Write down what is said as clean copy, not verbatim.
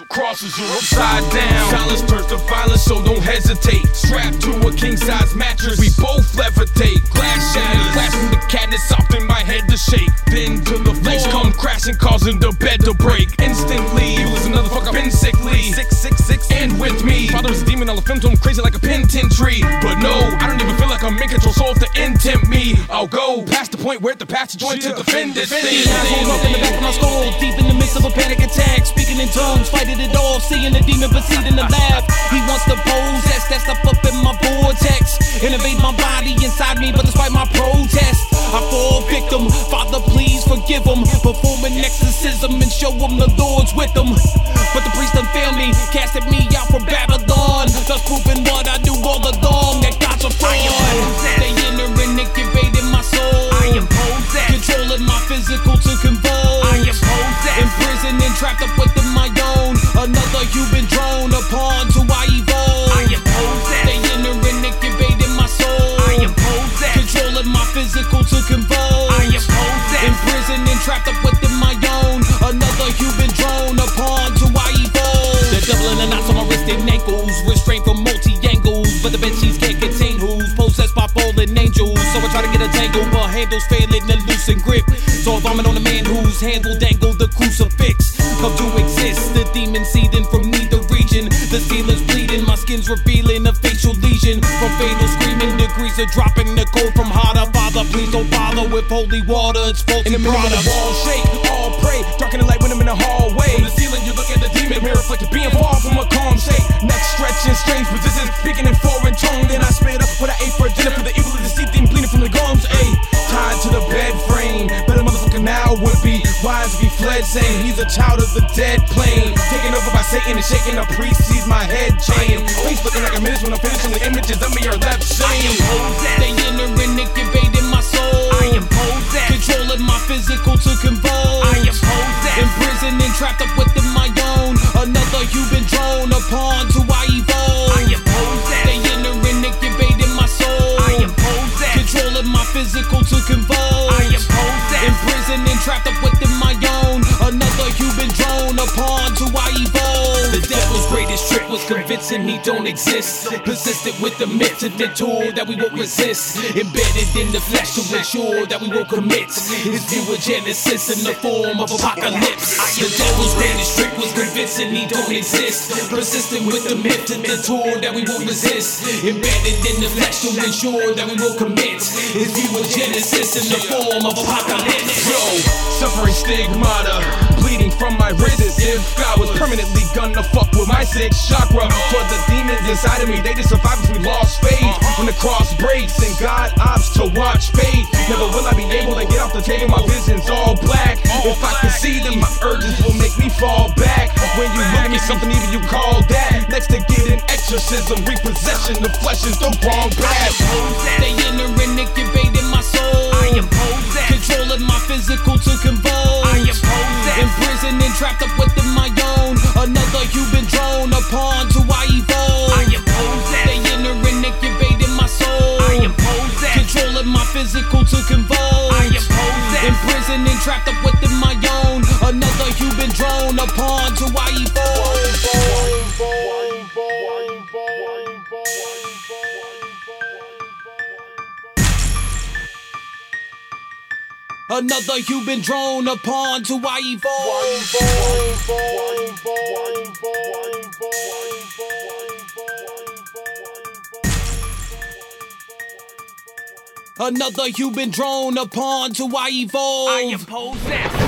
crosses are upside down. Silence turns to violence, so don't hesitate. Strapped to a king-size mattress, we both levitate. Glass shattered, blasting the cabinets off in my head to shake. Then to the floor, come crashing, causing the bed to break. Instantly, you lose another fuck, I've been sickly. 666 and with me. Father's a demon, all the film to him crazy like a penitentiary. But no, I don't even feel like I'm in control, so if the end tempt me, I'll go past the point where the passage joint to defend this thing. Hold up in the back of my skull, deep in the midst of a panic attack. Speaking in tongues, fighting it all, seeing the demon proceeding to laugh. He wants to possess that stuff up in my vortex, innovate my body inside me, but despite my protest, I fall victim. Father, please forgive him. Perform an exorcism and show him the Lord's with him. But the priest done failed me, casted me out from Babylon, thus proving what I knew all along, that God's a fraud. They enter and incubating my soul. I am possessed. Controlling my physical to convulse. I am possessed. Imprisoned and trapped up within my own. Another human drone upon to I evolve. I am possessed. They enter and incubating my soul. I am possessed. Controlling my physical to convulse. I am possessed. Imprisoned and trapped up within my own. Another human drone upon to I evolve. The devil in the knots on my wrist and ankles, restrained from multi-angles, but the bed sheets can't contain who's possessed by fallen angels. So I try to get a tangle, but handles failing to loosen grip. So I vomit on the man whose hand will dangle the crucifix. Come to exist, the demon seething from neither region. The ceiling's bleeding, my skin's revealing a facial lesion. From fatal screaming, degrees are dropping the cold from hotter. Father, please don't bother with holy water, it's faulty in the middle of the wall shake, all pray, darken the light when I'm in the hallway. From the ceiling you look at the demon, mirror reflected, being far from a calm state. Neck stretching, strange positions, speaking in foreign tongue. Then I spit up what I ate for dinner, for the evil of the seed, bleeding from the gums, ayy. Tied to the bed frame, better motherfucker now would be wise if he fled, saying he's a child of the dead plane. Taken over by Satan and shaking, a priest sees my head chain. Face looking like a menace when I'm finishing the images of me are left shame. They enter and incubating my soul. I am possessed. Controlling my physical to convulse. I am possessed. Imprisoned and trapped up within my own. Another human drone upon to I evolve. I am possessed. They enter and incubating my soul. I am possessed. Controlling my physical to convulse. I am possessed. Imprisoned and trapped up within my own. Another human drone upon to I evolve. The devil's greatest trick was convincing he don't exist. Persistent with the myth to the tool that we won't resist. Embedded in the flesh to ensure that we won't commit. His view of Genesis in the form of apocalypse. The devil's greatest trick was convincing he don't exist. Persistent with the myth to the tool that we won't resist. Embedded in the flesh to ensure that we won't commit. His view of Genesis in the form of apocalypse. Yo, suffering stigmata, bleeding from my wrist as if God was permanently gonna fuck with my sixth chakra. For the demons inside of me, they just survived as we lost faith. When the cross breaks and God opts to watch fate, never will I be able to get off the table, my vision's all black. If I can see them, my urges will make me fall back. When you look at me, something even you call that. Next to get an exorcism, repossession, the flesh is the wrong path. They enter and incubating my soul. I am possessed. Controlling my physical to convulse. I am possessed. Imprisoned and trapped up within my own. Another human drone upon to I evolve. I am possessed. They enter and incubating my soul. I am possessed. Controlling my physical to convulse. I am possessed. Imprisoned and trapped up within my own. Another human drone upon to I evolve. Another human drone upon to I evolve. Another human drone upon to I evolve. I am possessed.